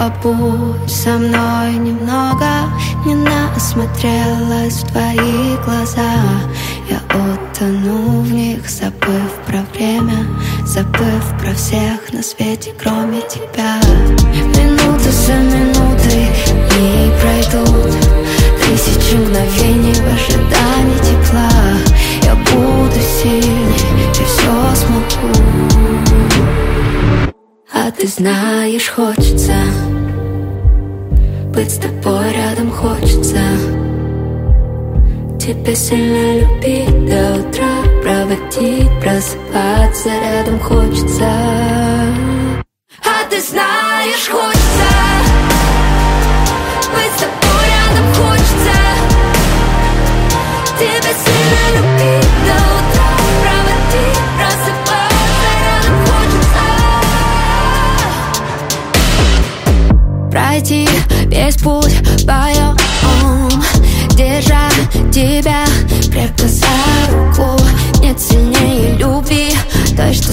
побудь со мной немного. Не насмотрелась в твои глаза. Я утону в них, забыв про время, забыв про всех на свете, кроме тебя. Минуты за минутой дни пройдут, тысячи мгновений в ожидании тепла. Я буду сильней и все смогу. А ты знаешь, хочется быть с тобой рядом, хочется тебя сильно любить до утра, проводить, просыпаться рядом хочется. А ты знаешь, хочется быть с тобой рядом, хочется тебя сильно любить до утра, проводить, просыпаться рядом хочется. Пройти весь путь вдвоем, держа тебя крепко за руку. Нет сильнее любви, той, что